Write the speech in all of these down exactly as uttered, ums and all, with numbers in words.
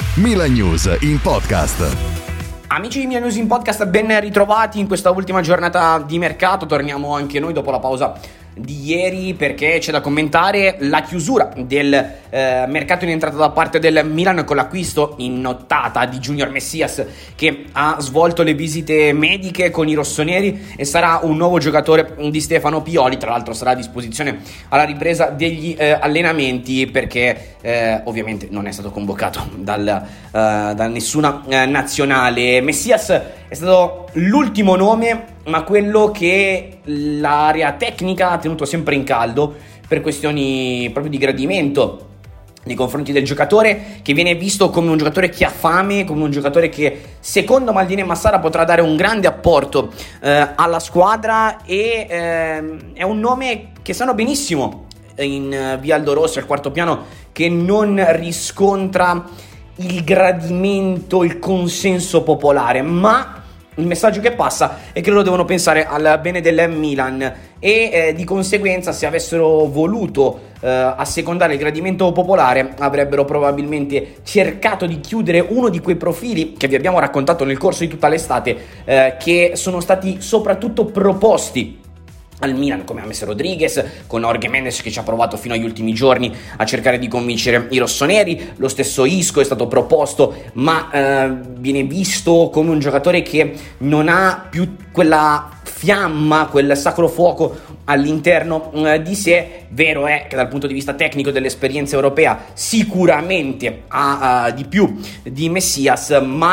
Milan News in podcast. Amici di Milan News in podcast, ben ritrovati in questa ultima giornata di mercato. Torniamo anche noi dopo la pausa di ieri perché c'è da commentare la chiusura del eh, mercato in entrata da parte del Milan con l'acquisto in nottata di Junior Messias, che ha svolto le visite mediche con i rossoneri e sarà un nuovo giocatore di Stefano Pioli. Tra l'altro sarà a disposizione alla ripresa degli eh, allenamenti perché eh, ovviamente non è stato convocato dal, eh, da nessuna eh, nazionale. Messias è stato l'ultimo nome, ma quello che l'area tecnica ha tenuto sempre in caldo per questioni proprio di gradimento nei confronti del giocatore, che viene visto come un giocatore che ha fame, come un giocatore che secondo Maldini e Massara potrà dare un grande apporto eh, alla squadra e eh, è un nome che sanno benissimo in uh, Via Aldo Rosso, al quarto piano, che non riscontra il gradimento, il consenso popolare, ma il messaggio che passa è che loro devono pensare al bene del Milan e eh, di conseguenza, se avessero voluto eh, assecondare il gradimento popolare, avrebbero probabilmente cercato di chiudere uno di quei profili che vi abbiamo raccontato nel corso di tutta l'estate, eh, che sono stati soprattutto proposti al Milan, come James Rodriguez, con Jorge Mendes che ci ha provato fino agli ultimi giorni a cercare di convincere i rossoneri. Lo stesso Isco è stato proposto, ma eh, viene visto come un giocatore che non ha più quella fiamma, quel sacro fuoco all'interno eh, di sé. Vero è che dal punto di vista tecnico dell'esperienza europea sicuramente ha uh, di più di Messias,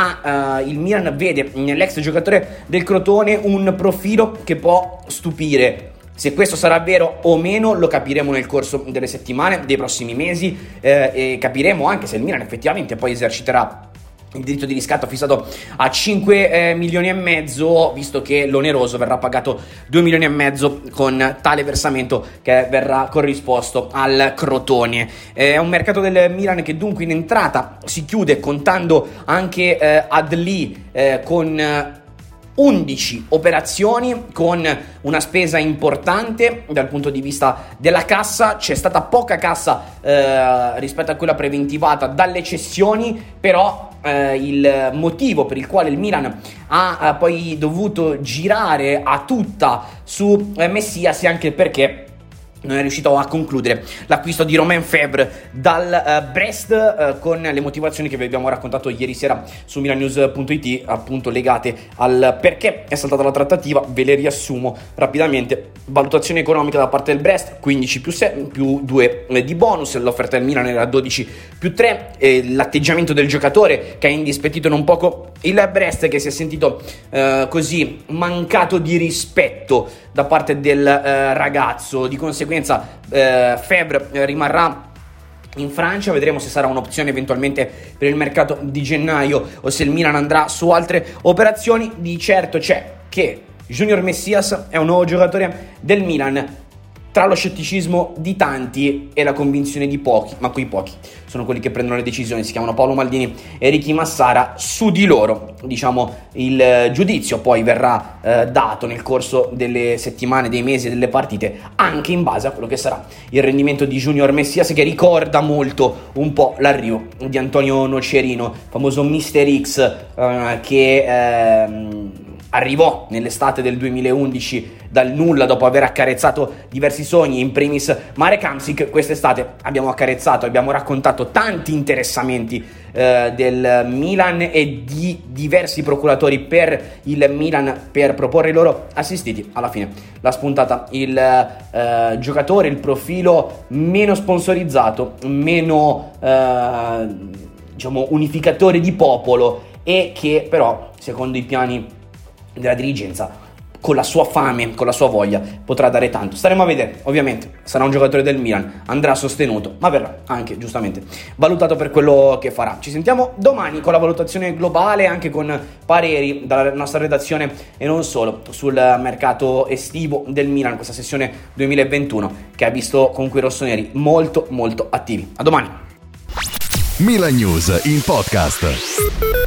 ma uh, il Milan vede nell'ex giocatore del Crotone un profilo che può stupire. Se questo sarà vero o meno lo capiremo nel corso delle settimane, dei prossimi mesi, eh, e capiremo anche se il Milan effettivamente poi eserciterà il diritto di riscatto fissato a cinque eh, milioni e mezzo, visto che l'oneroso verrà pagato due milioni e mezzo con tale versamento che verrà corrisposto al Crotone. È un mercato del Milan che dunque in entrata si chiude contando anche eh, Adli eh, con eh, undici operazioni, con una spesa importante dal punto di vista della cassa. C'è stata poca cassa eh, rispetto a quella preventivata dalle cessioni, però eh, il motivo per il quale il Milan ha eh, poi dovuto girare a tutta su eh, Messias è anche perché non è riuscito a concludere l'acquisto di Romain Faivre dal uh, Brest, uh, con le motivazioni che vi abbiamo raccontato ieri sera su milan news punto it, appunto legate al perché è saltata la trattativa. Ve le riassumo rapidamente. Valutazione economica da parte del Brest: quindici più sei più due di bonus, l'offerta del Milan era dodici più tre, e l'atteggiamento del giocatore che ha indispettito non poco il Brest, che si è sentito uh, così mancato di rispetto da parte del uh, ragazzo. Di conseguenza eh, Faivre eh, rimarrà in Francia. Vedremo se sarà un'opzione eventualmente per il mercato di gennaio o se il Milan andrà su altre operazioni. Di certo c'è che Junior Messias è un nuovo giocatore del Milan, tra lo scetticismo di tanti e la convinzione di pochi, ma quei pochi sono quelli che prendono le decisioni. Si chiamano Paolo Maldini e Ricky Massara. Su di loro, diciamo, il giudizio poi verrà eh, dato nel corso delle settimane, dei mesi e delle partite, anche in base a quello che sarà il rendimento di Junior Messias, che ricorda molto un po' l'arrivo di Antonio Nocerino, famoso mister X, eh, che eh, arrivò nell'estate del duemilaundici dal nulla dopo aver accarezzato diversi sogni, in primis Marek Hamsik. Quest'estate abbiamo accarezzato, abbiamo raccontato tanti interessamenti eh, del Milan e di diversi procuratori per il Milan per proporre i loro assistiti. Alla fine l'ha spuntata il eh, giocatore, il profilo meno sponsorizzato, meno eh, diciamo unificatore di popolo, e che però secondo i piani della dirigenza, con la sua fame, con la sua voglia, potrà dare tanto. Staremo a vedere. Ovviamente sarà un giocatore del Milan, andrà sostenuto, ma verrà anche giustamente valutato per quello che farà. Ci sentiamo domani con la valutazione globale, anche con pareri dalla nostra redazione e non solo, sul mercato estivo del Milan, questa sessione duemilaventuno che ha visto comunque i rossoneri molto molto attivi. A domani. Milan News in podcast.